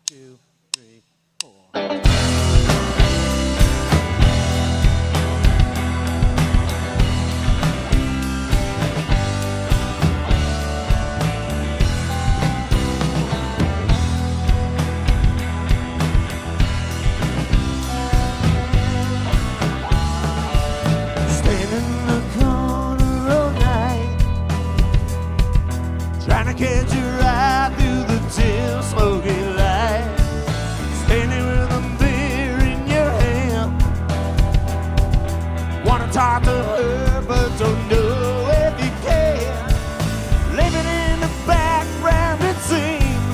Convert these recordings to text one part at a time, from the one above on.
2, 3, 4. Catch you right through the dim, smoky light. Standing with a beer in your hand. Wanna talk to her, but don't know if you can. Living in the background, it seems.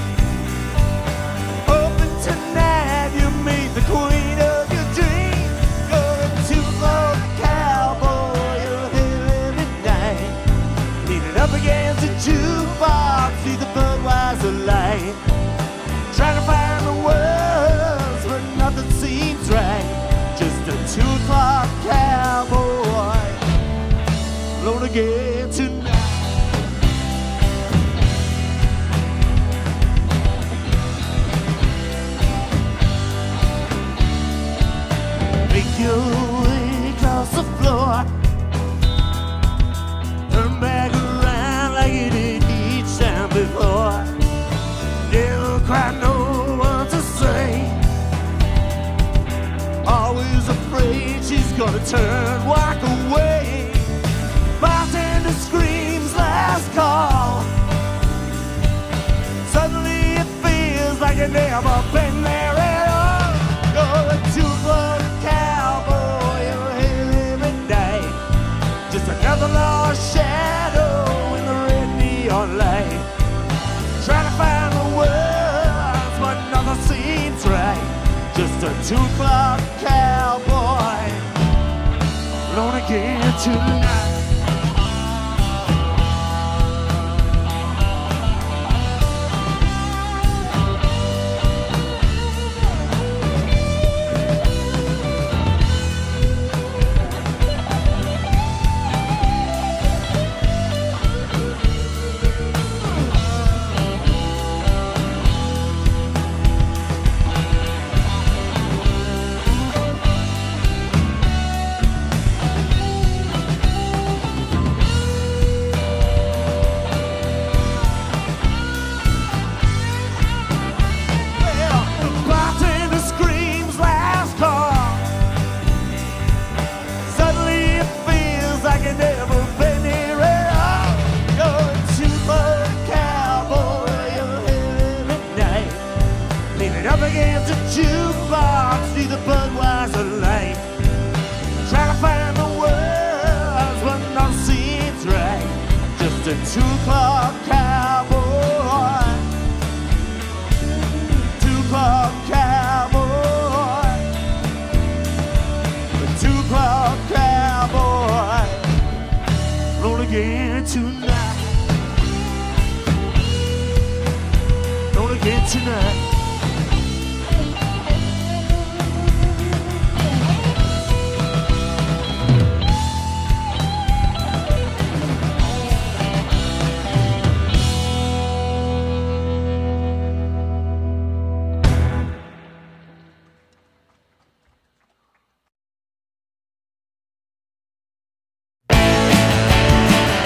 Hoping tonight you meet the queen of your dreams. Going to the cowboy, you're here every night. Leaning up against a jukebox, see the Budweiser light. Trying to find the words, but nothing seems right. Just a 2 o'clock cowboy, alone again tonight. Make your way across the floor. Turn back around like you did each time before. Never quite know what to say. Always afraid she's gonna turn, walk away. Bartender screams last call. Suddenly it feels like you've never been there at all. Going to the cowboy, you're here every night. Just another lost shadow in the red neon light. Trying to find the words, but nothing seems right. Just a 2 o'clock cowboy, alone again tonight. Up against the jukebox, see the Budweiser light. Trying to find the words, but nothing seems right. Just a 2 o'clock cowboy, 2 o'clock cowboy, a 2 o'clock cowboy, roll again tonight, roll again tonight.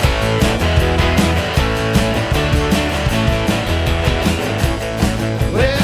Well,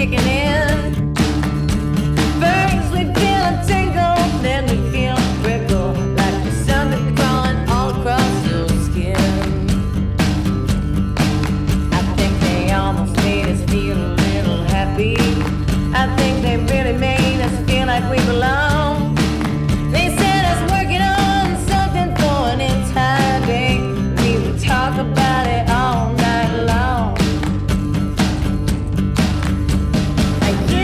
kicking in. First we feel a tingle, then we feel a prickle, like the sun crawling all across your skin. I think they almost made us feel a little happy. I think they really made us feel like we belong. They said us working on something for an entire day. We would talk about it all night long.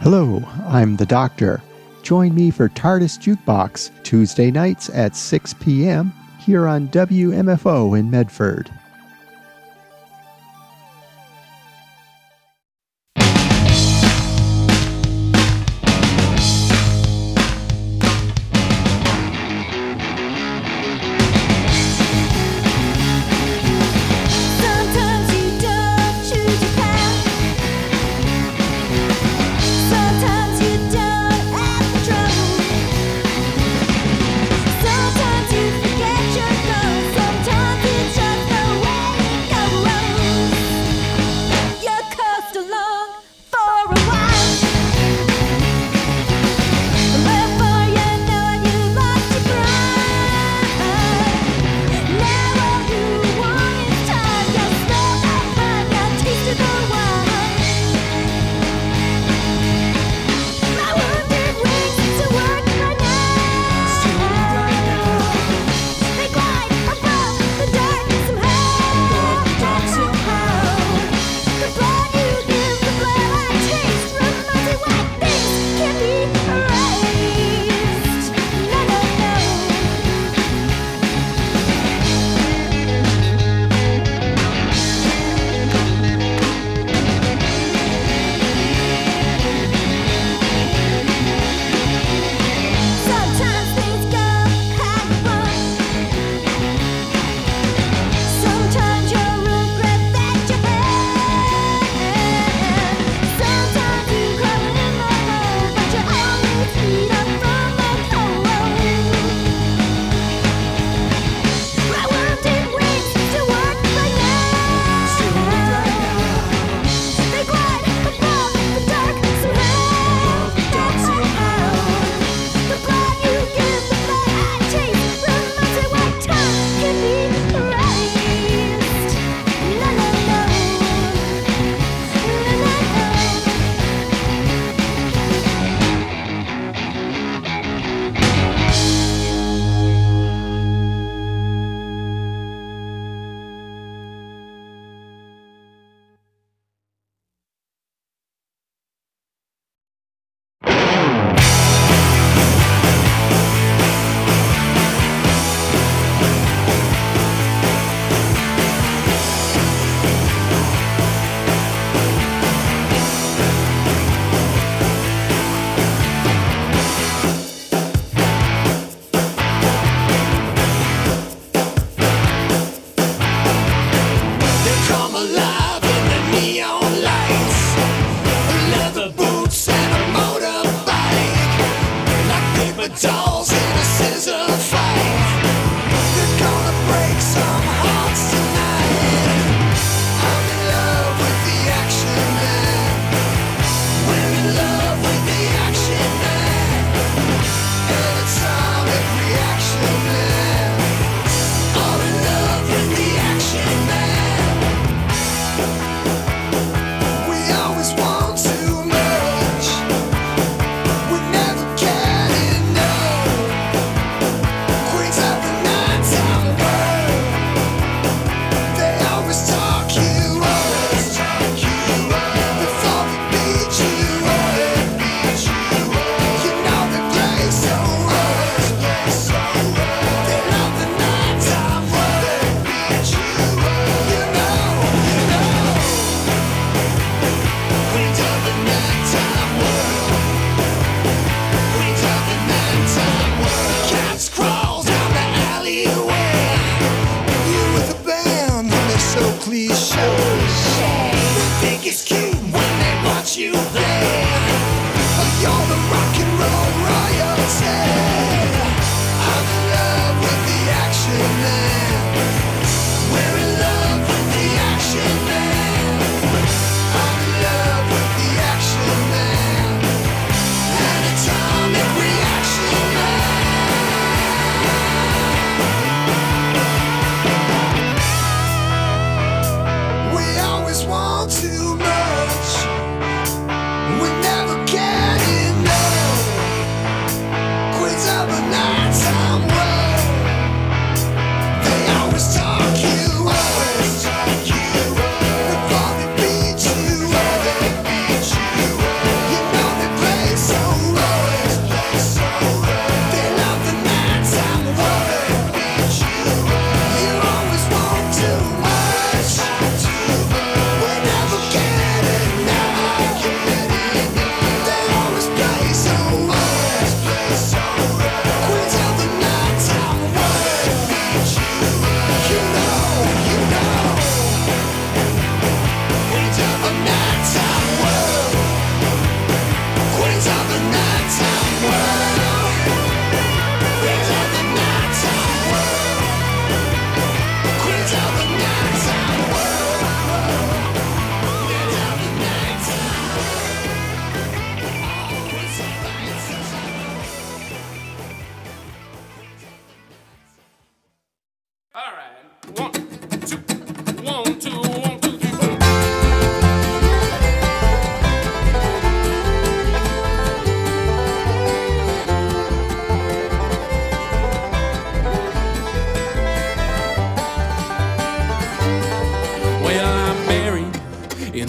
Hello, I'm the Doctor. Join me for TARDIS Jukebox Tuesday nights at 6 p.m. here on WMFO in Medford. Sometimes you don't choose your path. Sometimes you don't have the trouble. Sometimes you forget your goals. Sometimes it's just the way it goes. You coast along for a while. Before you know it, you lost your pride. Now all you want is time. You smell the pine, you tasted the wine. My wounded wings to work right now. They glide above the dark somehow. The blood you give, the blood I taste, reminds me why things can be erased. No, no, no. Sometimes things go how you want. Sometimes you regret that you had. Sometimes you crawl in the hole, but you always feed up from the cold. My wounded wings to work right now. They glide above the dark somehow. The blood you give, the blood I taste, reminds me what time can be erased. No, no, no. No, no, They come alive in the neon lights, leather boots and a motorbike, like paper dolls in a scissor fight. They're gonna break some hearts tonight. I'm in love with the action man. We're in love with the action man. Atomic reaction man. All in love with the action man. We always want too much. We never can enough. Queens of the nighttime world. They always talk you up. Before they beat you up. You know they play so rough. They love the nighttime world. You know. Queens of the nighttime world. Queens of the nighttime world. Cats crawl down the alleyway. You with a band, they're so cliche. They think it's cute when they watch you play. You're the rock and roll royalty. I'm in love with the action man. We're in love with the action man. I'm in love with the action man. Atomic reaction man. We always want too much. We never can enough. Queens of the nighttime world. They always talk you up. Before they beat you up. You know they play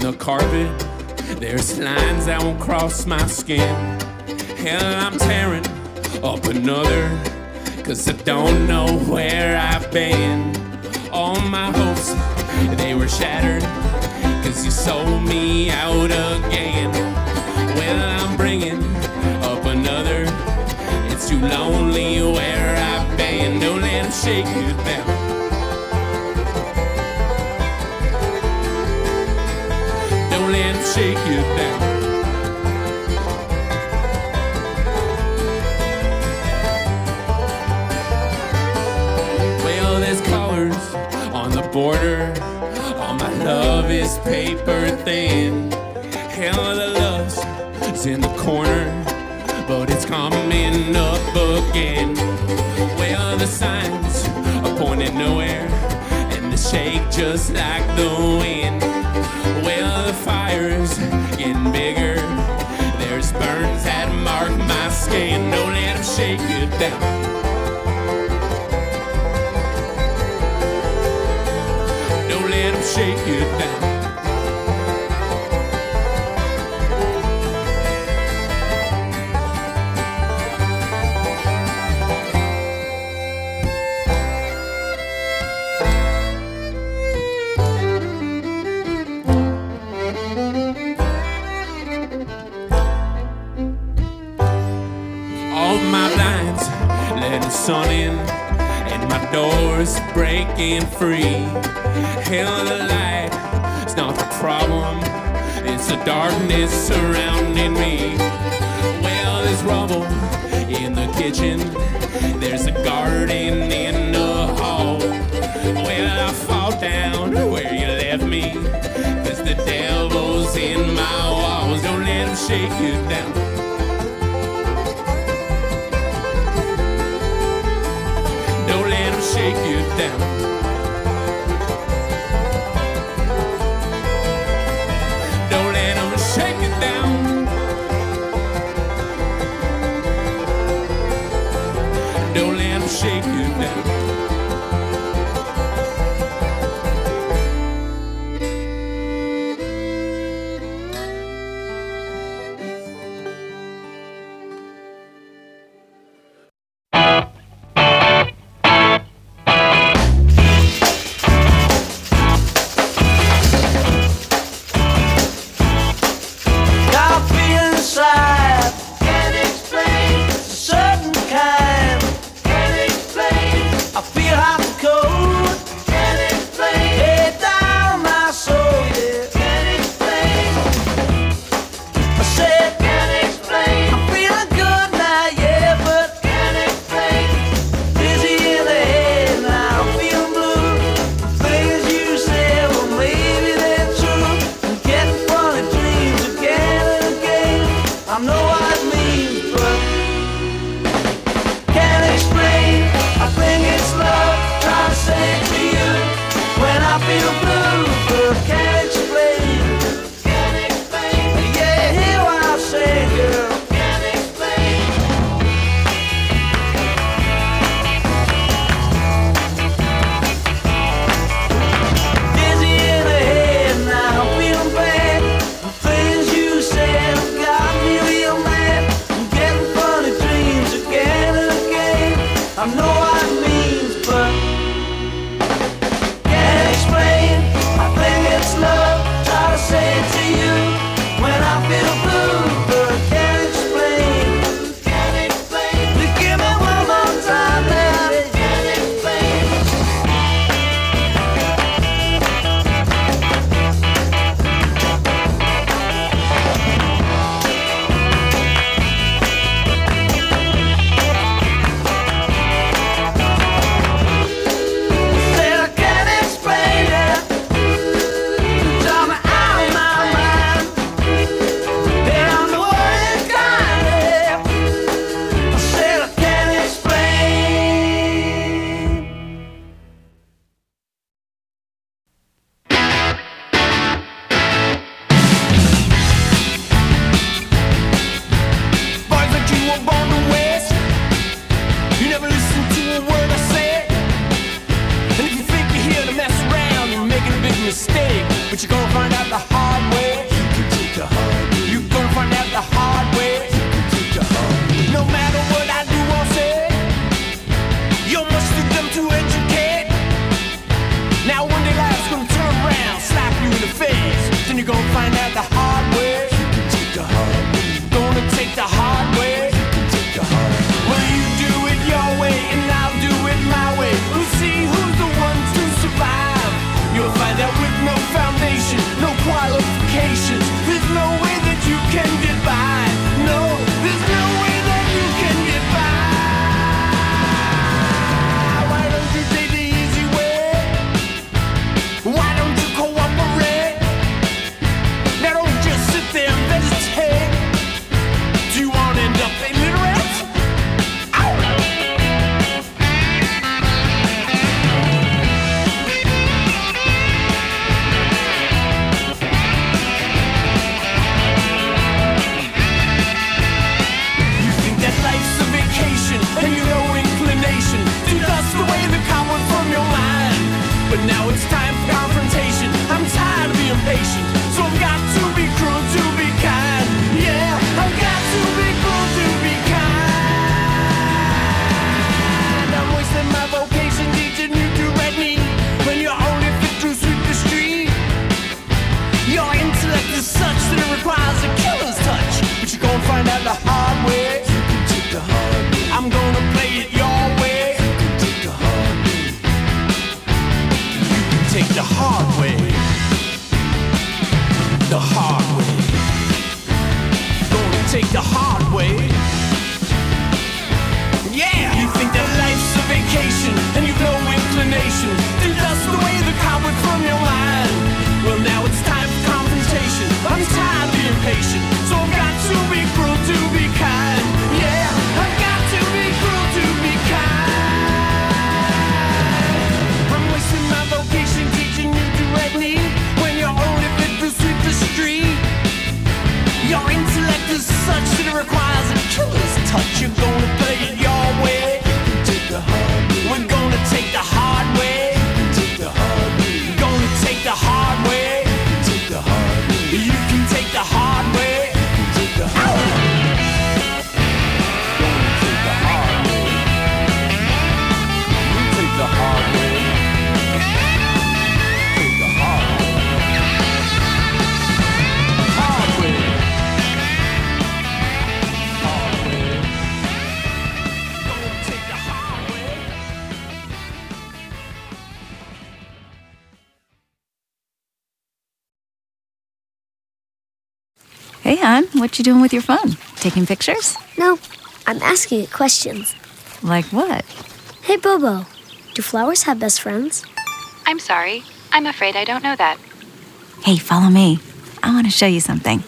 the carpet. There's lines that won't cross my skin. Hell, I'm tearing up another, 'cause I don't know where I've been. All my hopes, they were shattered, 'cause you sold me out again. Well, I'm bringing up another. It's too lonely where I've been. Don't let them shake you down. Don't let them shake you down. Well, there's colors on the border. All my love is paper thin. Hell, the lust is in the corner, but it's coming up again. Well, the signs are pointing nowhere, and they shake just like the wind. Well, the fire's getting bigger. There's burns that mark my skin. Don't let them shake you down. Don't let them shake you down. Sun in, and my door's breaking free. Hell, the light, it's not the problem, it's the darkness surrounding me. Well, there's rubble in the kitchen, there's a garden in the hall. Well, I fall down where you left me, 'cause the devil's in my walls. Don't let him shake you down. Shake you down. Don't let them shake you down. Don't let them shake you down. But you're gonna find out the hard way. But now it's time for confrontation. I'm tired of being patient, so I've got to be cruel to be kind. Yeah, I've got to be cruel to be kind. I'm wasting my vocation teaching you to read me when you're only fit to sweep the street. Your intellect is such that it requires a killer's touch, but you're gonna find out the hard way. You can take the hard way. I'm gonna play it your way. You can take the hard way. You can take the hard way. The hard way. Gonna take the hard way. Yeah! You think that life's a vacation and you've no inclination to dust away the cobweb from your mind. Well, now it's time for confrontation. I'm tired of being patient, so I've got to be cruel to be kind. Yeah, I've got to be cruel to be kind. I'm wasting my vocation teaching you to read me when you're only fit to sweep the street. Your intellect is such that it requires a killer's touch. You're gonna play it your way. Take the hard way. We're gonna take the hard way. Take the hard way. We're gonna take the hard way. Take the hard way. You can take the hard way. Take the hard way. Gonna take the hard way. You take the hard way. Take the hard way. Hard way. Hard way. Gonna take the hard way. Hey, hon, what you doing with your phone? Taking pictures? No, I'm asking it questions. Like what? Hey, Bobo, do flowers have best friends? I'm sorry. I'm afraid I don't know that. Hey, follow me. I want to show you something.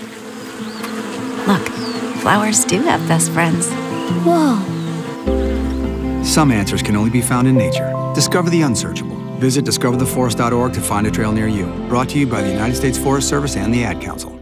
Look, flowers do have best friends. Whoa. Some answers can only be found in nature. Discover the unsearchable. Visit discovertheforest.org to find a trail near you. Brought to you by the United States Forest Service and the Ad Council.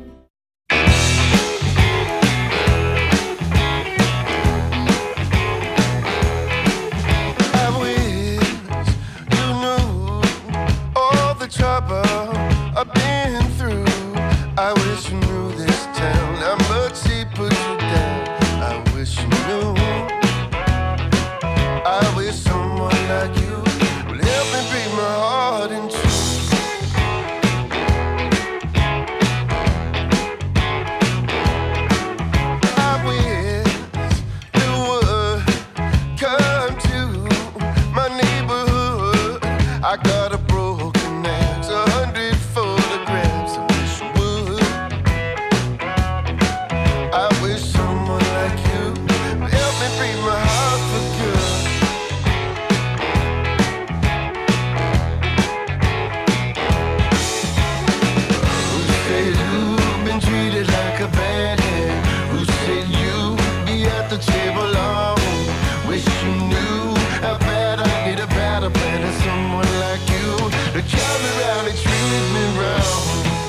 I wish you knew all the trouble I've been through. I wish you knew this town, how much he put you down. I wish you knew. I wish someone like you would help me break my heart in two. I wish you would come to my neighborhood. I got a broken axe, 100 photographs. I wish you would. I wish someone like you would help me break my heart for good. Who said you've been treated like a bad hand? Who said you'd be at the table alone? Wish you knew how bad I need a better plan than someone like you to come around and treat me wrong.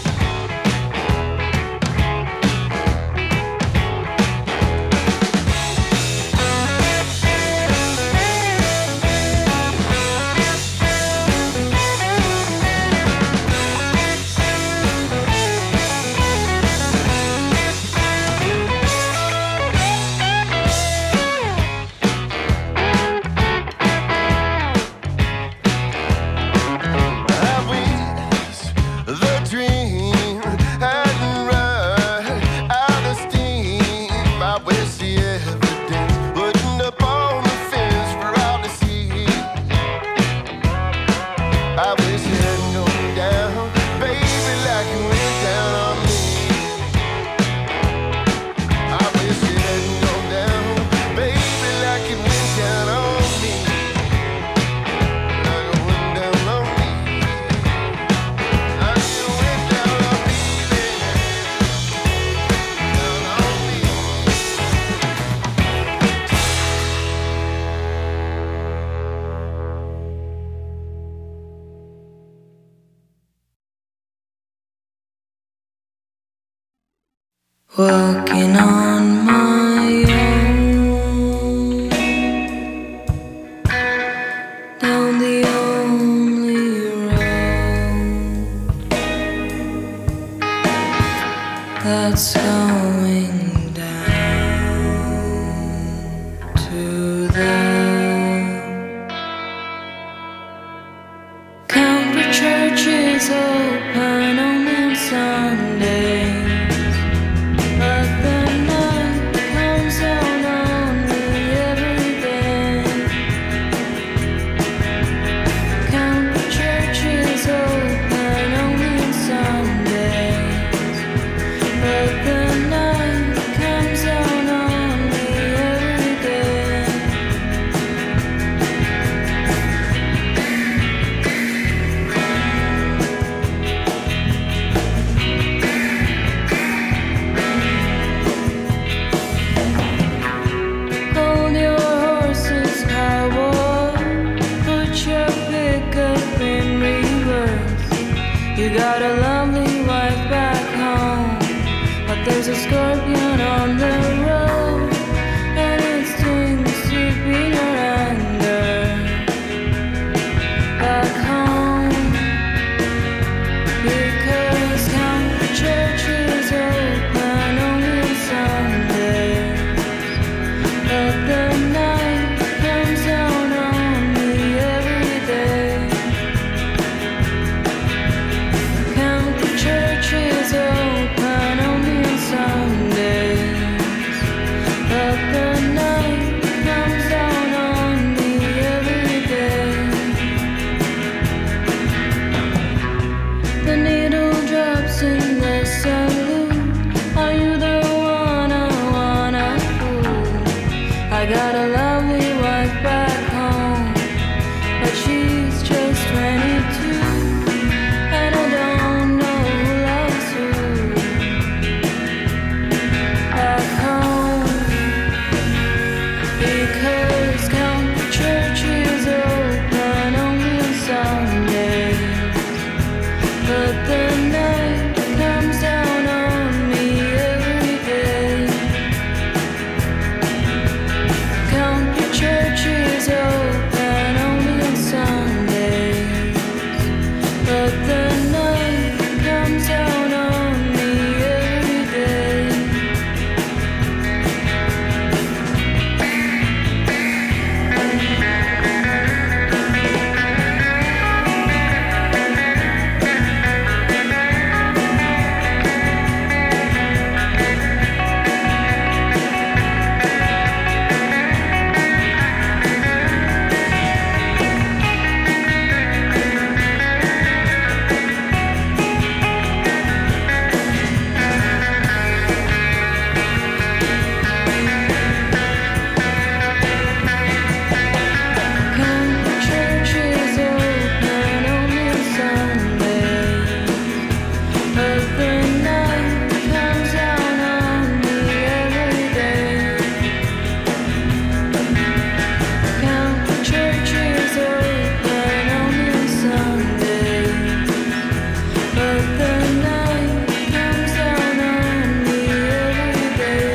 I wish the dream hadn't run out of steam. I wish the evidence wasn't up on the fence for all to see. I wish it hadn't gone down, baby, like it went down on me. I wish it hadn't gone down, baby, like it went down on me. Like it went down on me. Like it went down on me, baby. Down on me. Walking on my own down the only what's going down to the Country church is open only on Sundays, but the night comes down on me every day. Country church is open only on Sundays, but the night comes down on me every day. Hold your horses, cowboy. Put your pickup in reverse. You got a lovely wife back home, but there's a scorpion on the road, and it stings deep in your anger. Back home, because country church is open only on Sundays, but the night comes down on me every day. Country church is open only on Sundays, but the night comes down on me every day. The needle drops in the saloon. Are you the one I wanna fool? I got a lovely wife back home, but she's just 22, and I don't know who loves who. Back home, because country church is open only on Sundays, but the night comes down on me every day. Country church is open only on Sundays, but the night comes down on me every day. Country church is open only on Sundays, but the night comes down on me every day. Country church is open only on Sundays, but the night comes down on me every day.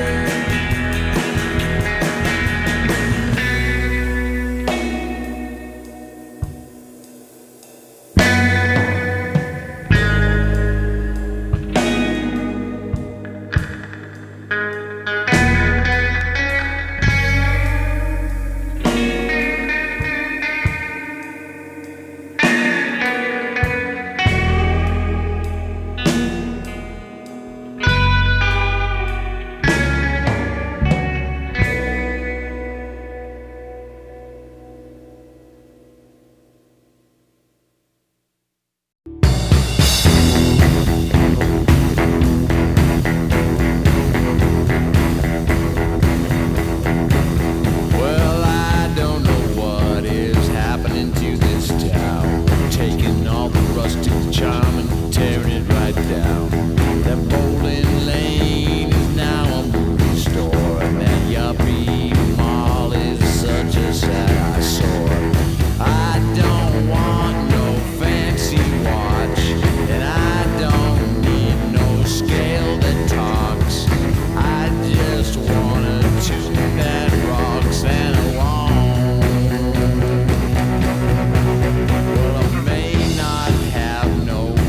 Well, I don't know what is happening to this town. Taking all the rustic charm and tearing it right down. That bowling lane is now a movie store, and that yuppie mall is such a sad eyesore. I don't want no fancy watch, and I don't need no scale that talks. I just want a tune that rocks and along. Well, I may not have no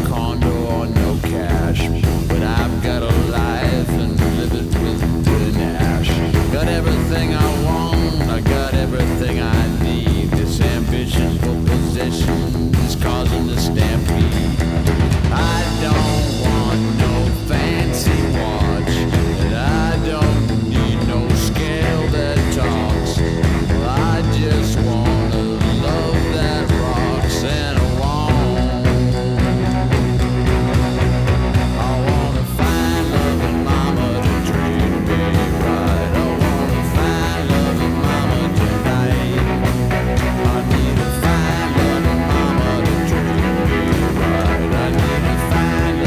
is causing the stampede. I don't want no fancy watch, and I don't need no scale that talks. I just want a love that rocks and a I wanna find loving mama to treat me right. I wanna find loving mama tonight. I need to find loving mama to treat me right. I need to find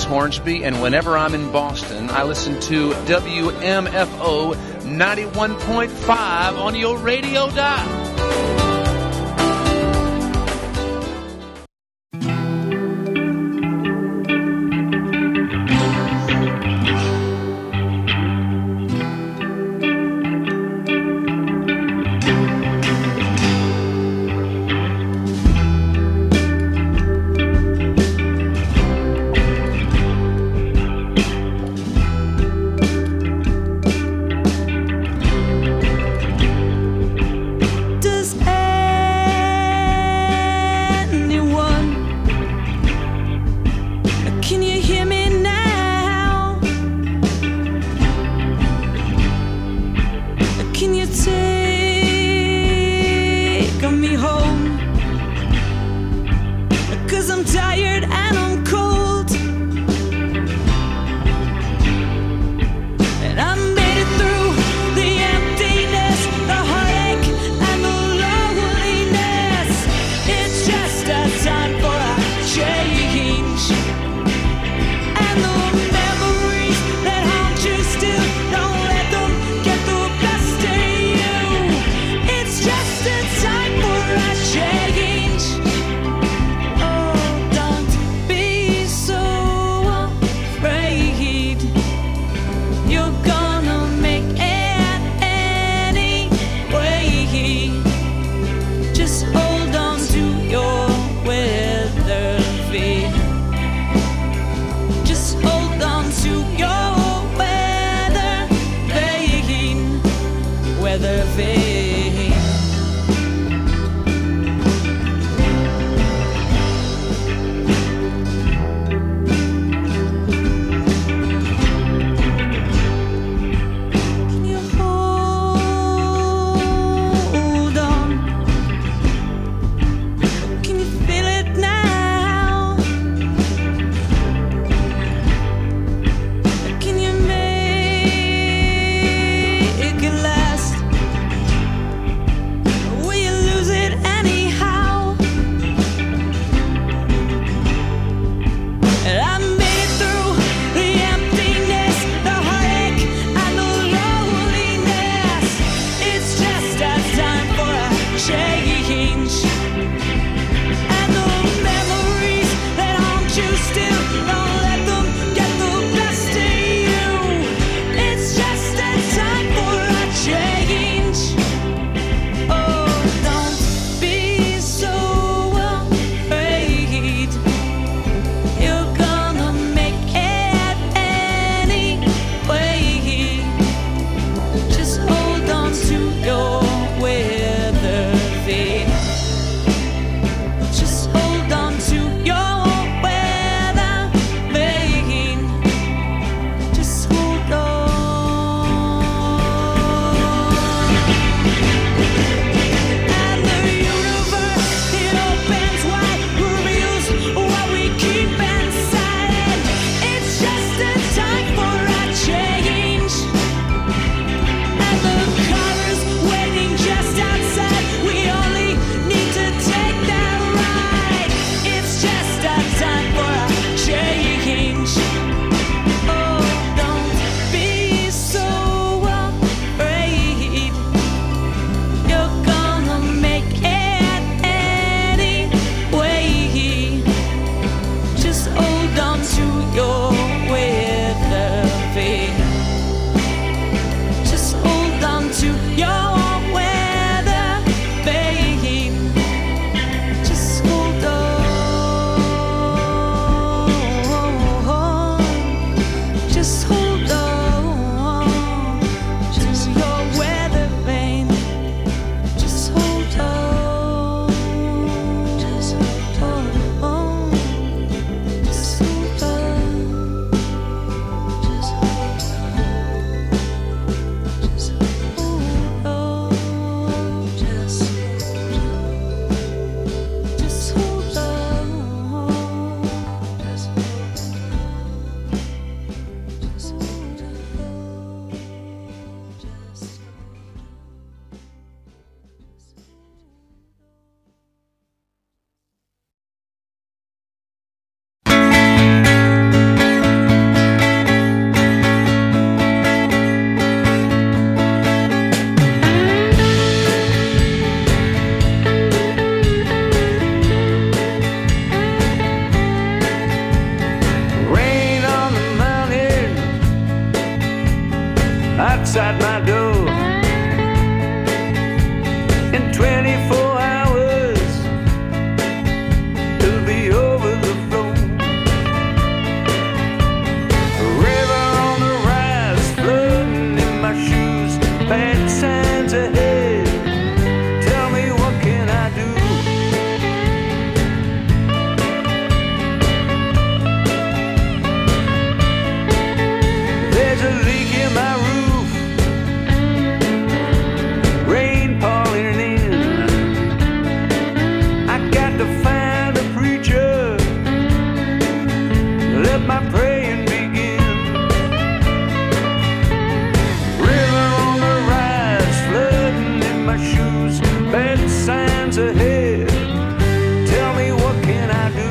East Hornsby, and whenever I'm in Boston, I listen to WMFO 91.5 on your radio dial. bad signs ahead. Tell me, what can I do?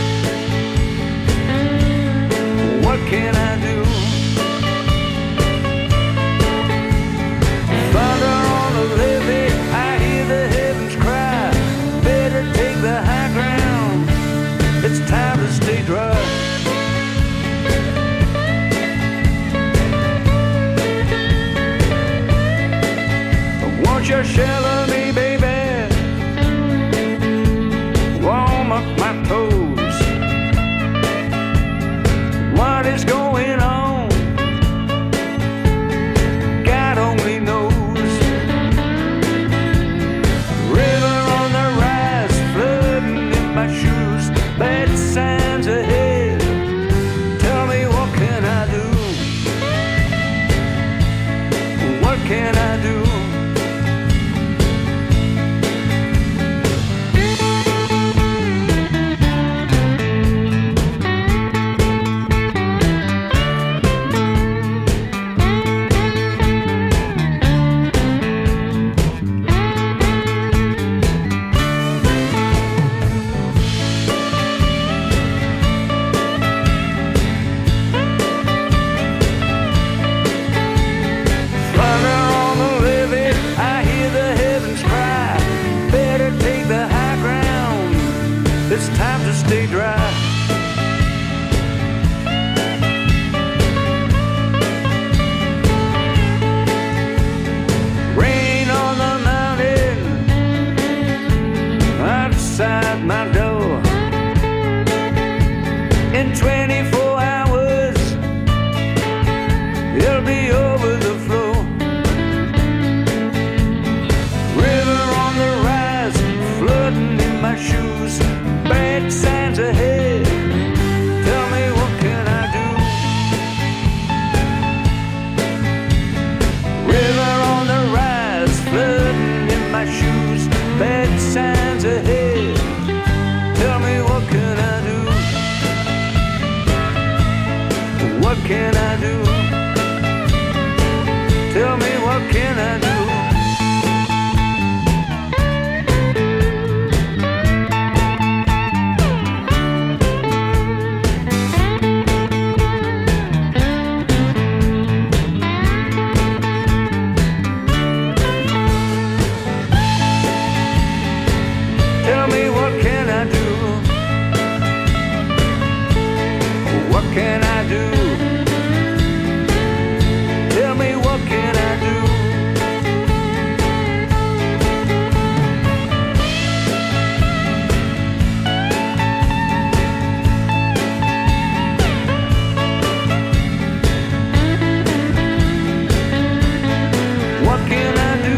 What can I do? Thunder on the levee, I hear the heavens cry. Better take the high ground, it's time to stay dry. Won't you shelter me, baby? Warm up my toes. What is going on? God only knows. River on the rise, flooding in my shoes. Bad signs ahead. Tell me, what can I do? What can I do? It's time to stay dry. Rain on the mountain outside my door. In 24 hours, it'll be over the floor. River on the rise, flooding in my shoes. Bad signs ahead. Tell me, what can I do? River on the rise, flooding in my shoes. Bad signs ahead. Tell me, what can I do? What can I do? Tell me, what can I do? Tell me, what can I do? What can I do? Tell me, what can I do? What can I do?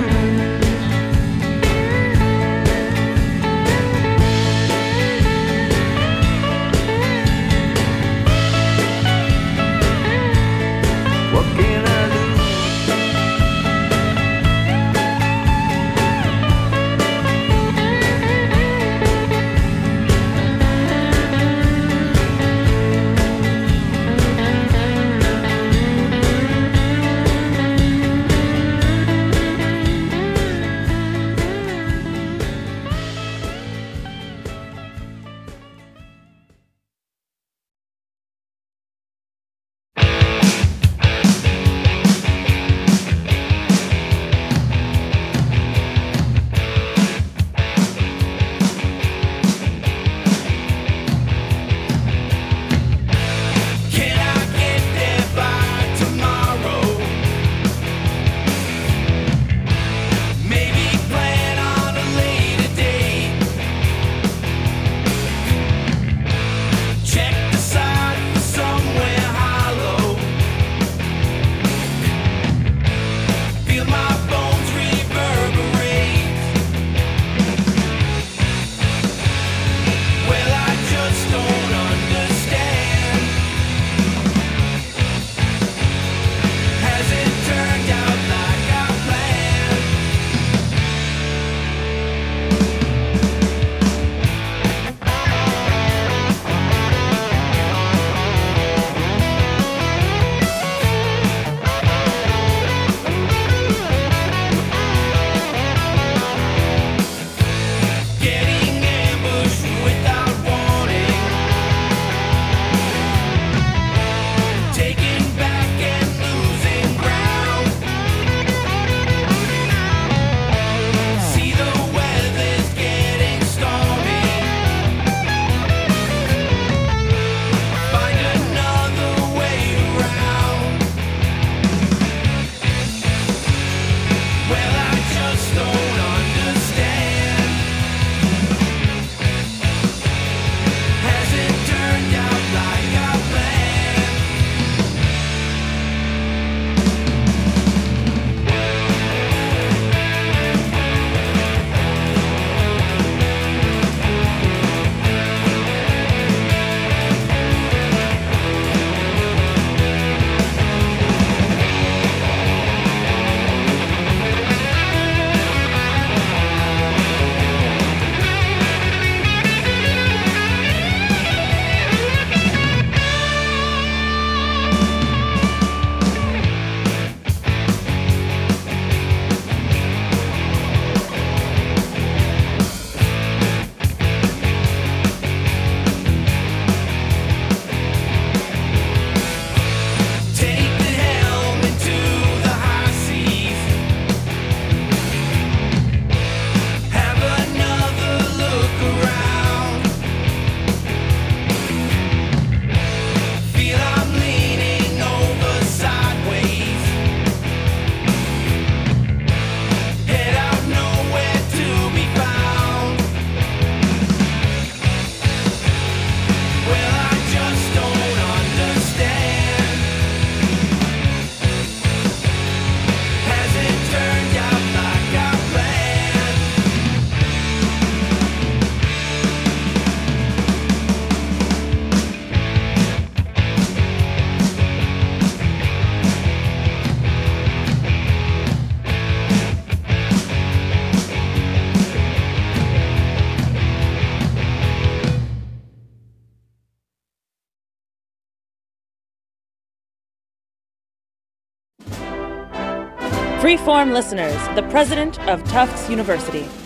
Freeform listeners, the president of Tufts University.